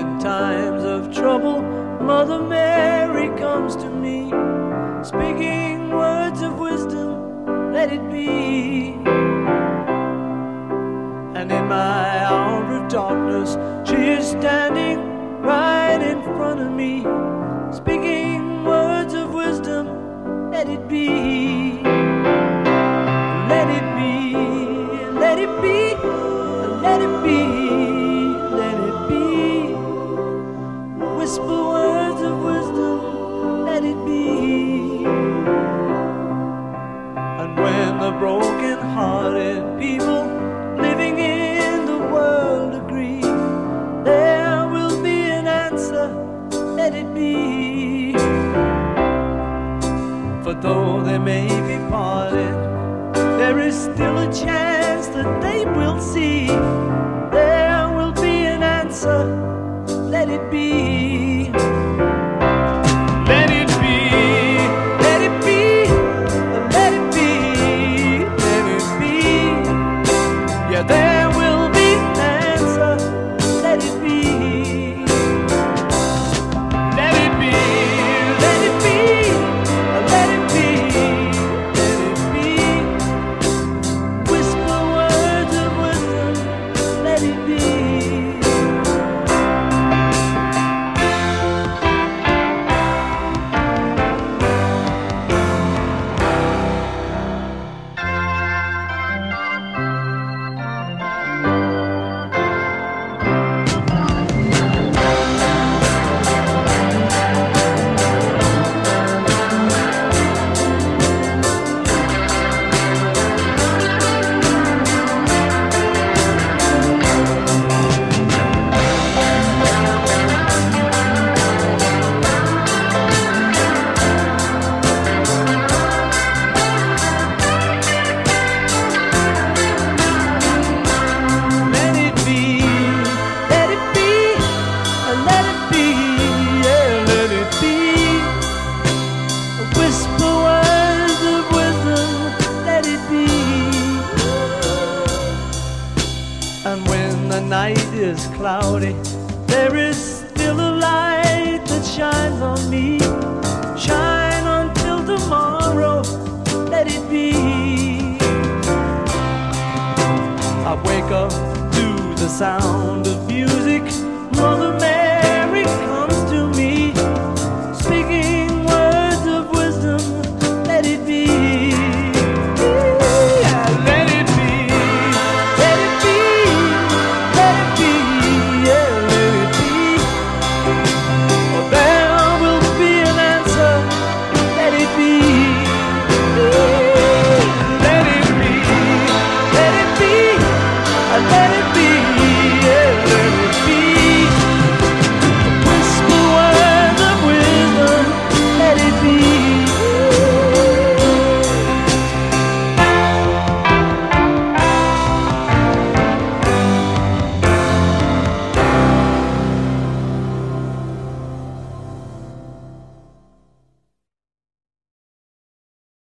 in times of trouble, Mother Mary comes to me, speaking words of wisdom, let it be. And in my hour of darkness, she is standing right in front of me, speaking words of wisdom, let it be. Let it be, let it be, let it be, let it be. Whisper words of wisdom, let it be. And when the broken-hearted people living in the world agree, there will be an answer, let it be. For though they may be parted, there is still a chance that they will see. There will be an answer, let it be. Let it be, let it be, let it be, let it be. Yeah, there will be an answer, let it be. Let it be, let it be, let it be, let it be. Whisper words of wisdom, let it be. And when the night is cloudy, there is still a light that shines on me. Shine until tomorrow, let it be. I wake up to the sound of you.